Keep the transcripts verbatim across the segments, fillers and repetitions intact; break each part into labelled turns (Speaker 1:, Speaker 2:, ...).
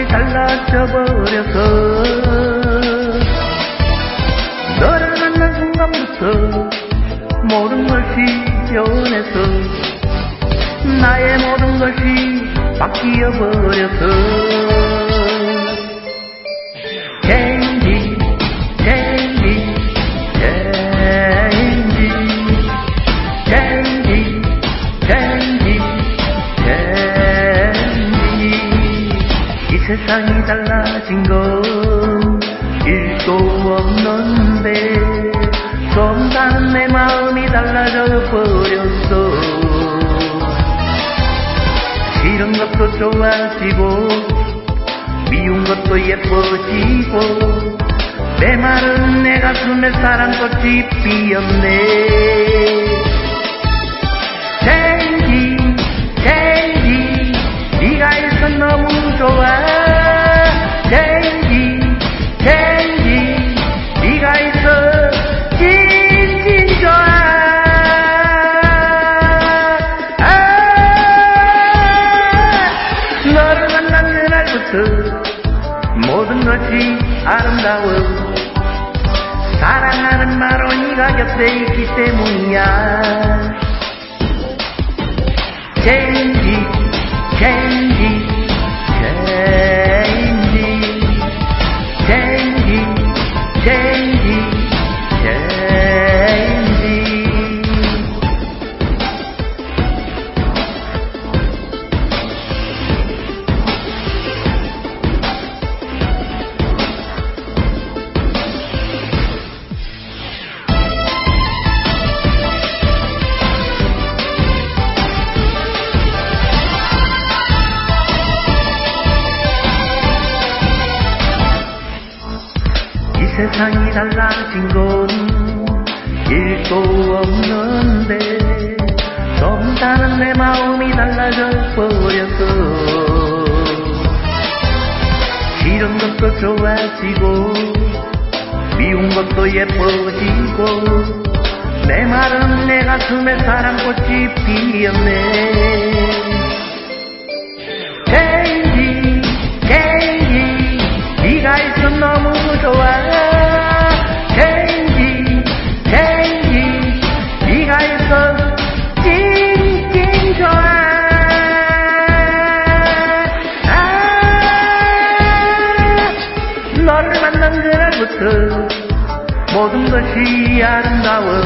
Speaker 1: 달라져 버려서 너를 만난 순간부터 모든 것이 변해서 나의 모든 것이 바뀌어 버려서 change, change, change, change, change, change. 이 세상이 달라진 건 일도 없는데 좀 다른 내 마음이 달라져 버렸어. 싫은 것도 좋아지고 미운 것도 예뻐지고 내 마른 내 가슴에 사랑꽃이 피었네. change, change, 네가 있어 너무 좋아. change, change, 네가 있어 찐찐 좋아. 너를 만난 그날부터 모든 것이 아름다워. 사랑하는 바로 네가 곁에 있기 때문이야. change, change, change, change, change, change. 세상이 달라진 건 일도 없는데 좀 다른 내 마음이 달라져 버렸어. 싫은 것도 좋아지고 미운 것도 예뻐지고 내 마른 내 가슴에 사랑꽃이 피었네. change, change, 네가 있어 너무 좋아. change, change, 네가 있어 찐찐 좋아. 아, 너를 만난 그날부터 모든 것이 아름다워.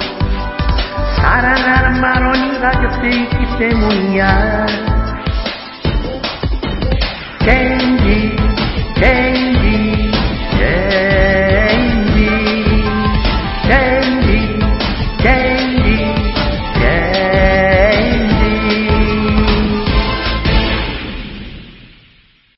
Speaker 1: 사랑하는 바로 네가 곁에 있기 때문이야. change, change.